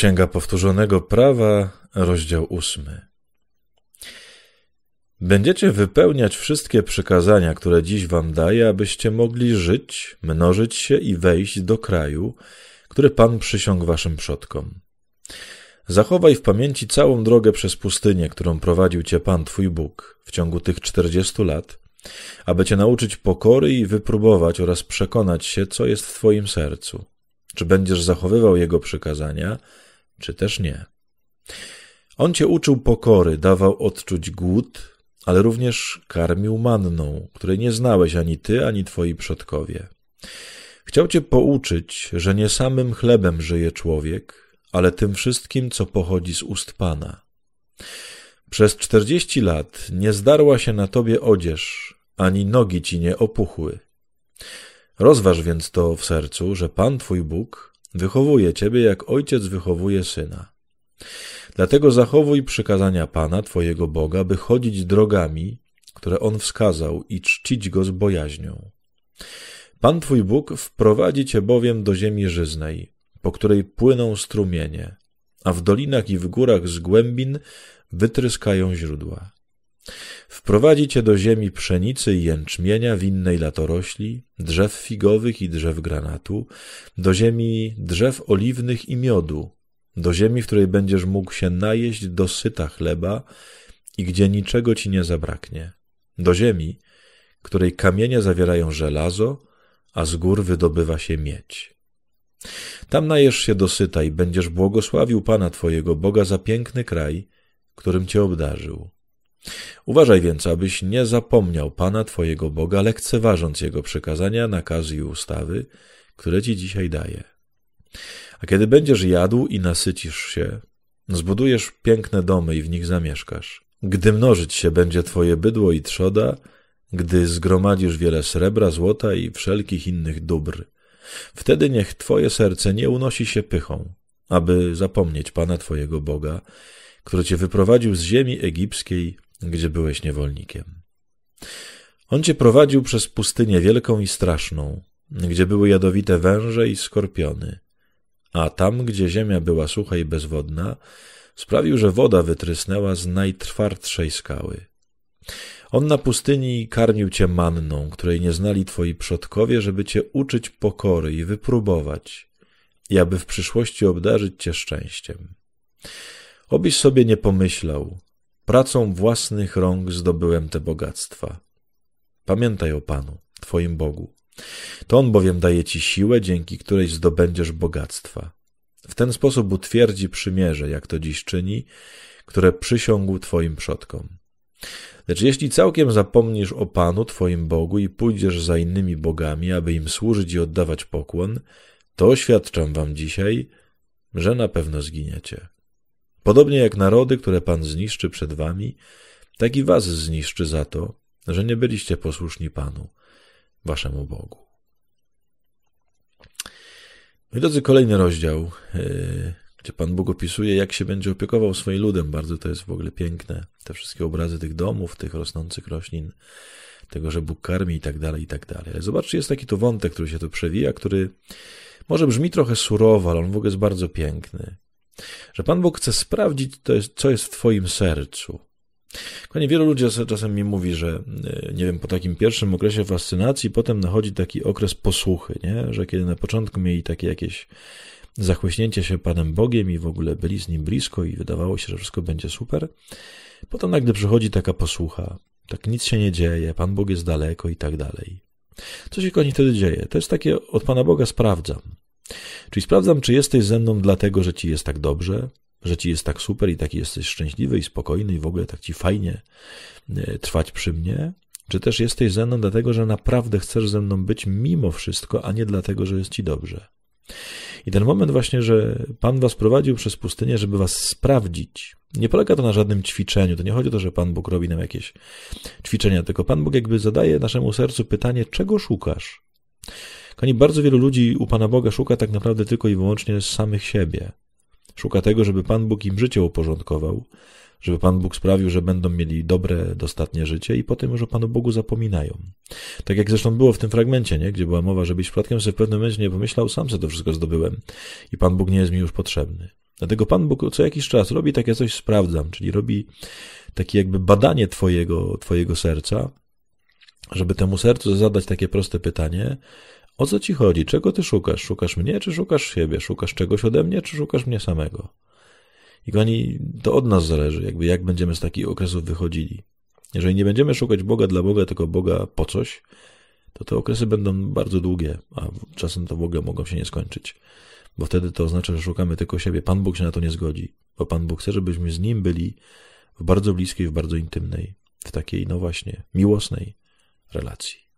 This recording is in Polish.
Księga Powtórzonego Prawa, rozdział 8. Będziecie wypełniać wszystkie przykazania, które dziś wam daję, abyście mogli żyć, mnożyć się i wejść do kraju, który Pan przysiągł waszym przodkom. Zachowaj w pamięci całą drogę przez pustynię, którą prowadził cię Pan twój Bóg w ciągu tych 40 lat, aby cię nauczyć pokory i wypróbować oraz przekonać się, co jest w twoim sercu. Czy będziesz zachowywał Jego przykazania, czy też nie. On cię uczył pokory, dawał odczuć głód, ale również karmił manną, której nie znałeś ani ty, ani twoi przodkowie. Chciał cię pouczyć, że nie samym chlebem żyje człowiek, ale tym wszystkim, co pochodzi z ust Pana. Przez 40 lat nie zdarła się na tobie odzież, ani nogi ci nie opuchły. Rozważ więc to w sercu, że Pan twój Bóg wychowuje ciebie, jak ojciec wychowuje syna. Dlatego zachowuj przykazania Pana twojego Boga, by chodzić drogami, które On wskazał, i czcić Go z bojaźnią. Pan twój Bóg wprowadzi cię bowiem do ziemi żyznej, po której płyną strumienie, a w dolinach i w górach z głębin wytryskają źródła. Wprowadzi cię do ziemi pszenicy i jęczmienia, winnej latorośli, drzew figowych i drzew granatu, do ziemi drzew oliwnych i miodu, do ziemi, w której będziesz mógł się najeść do syta chleba i gdzie niczego ci nie zabraknie, do ziemi, której kamienie zawierają żelazo, a z gór wydobywa się miedź. Tam najesz się do syta i będziesz błogosławił Pana twojego Boga za piękny kraj, którym cię obdarzył. Uważaj więc, abyś nie zapomniał Pana twojego Boga, lekceważąc Jego przykazania, nakazy i ustawy, które ci dzisiaj daję. A kiedy będziesz jadł i nasycisz się, zbudujesz piękne domy i w nich zamieszkasz. Gdy mnożyć się będzie twoje bydło i trzoda, gdy zgromadzisz wiele srebra, złota i wszelkich innych dóbr, wtedy niech twoje serce nie unosi się pychą, aby zapomnieć Pana twojego Boga, który cię wyprowadził z ziemi egipskiej, gdzie byłeś niewolnikiem. On cię prowadził przez pustynię wielką i straszną, gdzie były jadowite węże i skorpiony, a tam, gdzie ziemia była sucha i bezwodna, sprawił, że woda wytrysnęła z najtwardszej skały. On na pustyni karmił cię manną, której nie znali twoi przodkowie, żeby cię uczyć pokory i wypróbować, i aby w przyszłości obdarzyć cię szczęściem. Obyś sobie nie pomyślał, pracą własnych rąk zdobyłem te bogactwa. Pamiętaj o Panu, twoim Bogu. To On bowiem daje ci siłę, dzięki której zdobędziesz bogactwa. W ten sposób utwierdzi przymierze, jak to dziś czyni, które przysiągł twoim przodkom. Lecz jeśli całkiem zapomnisz o Panu, twoim Bogu, i pójdziesz za innymi bogami, aby im służyć i oddawać pokłon, to oświadczam wam dzisiaj, że na pewno zginiecie. Podobnie jak narody, które Pan zniszczy przed wami, tak i was zniszczy za to, że nie byliście posłuszni Panu, waszemu Bogu. Moi drodzy, kolejny rozdział, gdzie Pan Bóg opisuje, jak się będzie opiekował swoim ludem. Bardzo to jest w ogóle piękne. Te wszystkie obrazy tych domów, tych rosnących roślin, tego, że Bóg karmi i tak dalej, i tak dalej. Ale zobaczcie, jest taki to wątek, który się tu przewija, który może brzmi trochę surowo, ale on w ogóle jest bardzo piękny. Że Pan Bóg chce sprawdzić, co jest w twoim sercu. Kochani, wielu ludzi czasem mi mówi, że nie wiem, po takim pierwszym okresie fascynacji potem nachodzi taki okres posłuchy, nie? Że kiedy na początku mieli takie jakieś zachłyśnięcie się Panem Bogiem i w ogóle byli z Nim blisko i wydawało się, że wszystko będzie super, potem nagle przychodzi taka posłucha, tak nic się nie dzieje, Pan Bóg jest daleko i tak dalej. Co się, kochani, wtedy dzieje? To jest takie, od Pana Boga sprawdzam. Czyli sprawdzam, czy jesteś ze mną dlatego, że ci jest tak dobrze, że ci jest tak super i taki jesteś szczęśliwy i spokojny i w ogóle tak ci fajnie trwać przy mnie, czy też jesteś ze mną dlatego, że naprawdę chcesz ze mną być mimo wszystko, a nie dlatego, że jest ci dobrze. I ten moment właśnie, że Pan was prowadził przez pustynię, żeby was sprawdzić. Nie polega to na żadnym ćwiczeniu. To nie chodzi o to, że Pan Bóg robi nam jakieś ćwiczenia, tylko Pan Bóg jakby zadaje naszemu sercu pytanie, czego szukasz? Kochani, bardzo wielu ludzi u Pana Boga szuka tak naprawdę tylko i wyłącznie z samych siebie. Szuka tego, żeby Pan Bóg im życie uporządkował, żeby Pan Bóg sprawił, że będą mieli dobre, dostatnie życie i potem już o Panu Bogu zapominają. Tak jak zresztą było w tym fragmencie, nie? Gdzie była mowa, żebyś przypadkiem sobie w pewnym momencie nie pomyślał, sam sobie to wszystko zdobyłem i Pan Bóg nie jest mi już potrzebny. Dlatego Pan Bóg co jakiś czas robi takie coś, sprawdzam, czyli robi takie jakby badanie twojego serca, żeby temu sercu zadać takie proste pytanie, o co ci chodzi, czego ty szukasz? Szukasz mnie, czy szukasz siebie? Szukasz czegoś ode mnie, czy szukasz mnie samego? I kochani, to od nas zależy, jakby jak będziemy z takich okresów wychodzili. Jeżeli nie będziemy szukać Boga dla Boga, tylko Boga po coś, to te okresy będą bardzo długie, a czasem to w ogóle mogą się nie skończyć. Bo wtedy to oznacza, że szukamy tylko siebie. Pan Bóg się na to nie zgodzi, bo Pan Bóg chce, żebyśmy z Nim byli w bardzo bliskiej, w bardzo intymnej, w takiej, no właśnie, miłosnej relacji.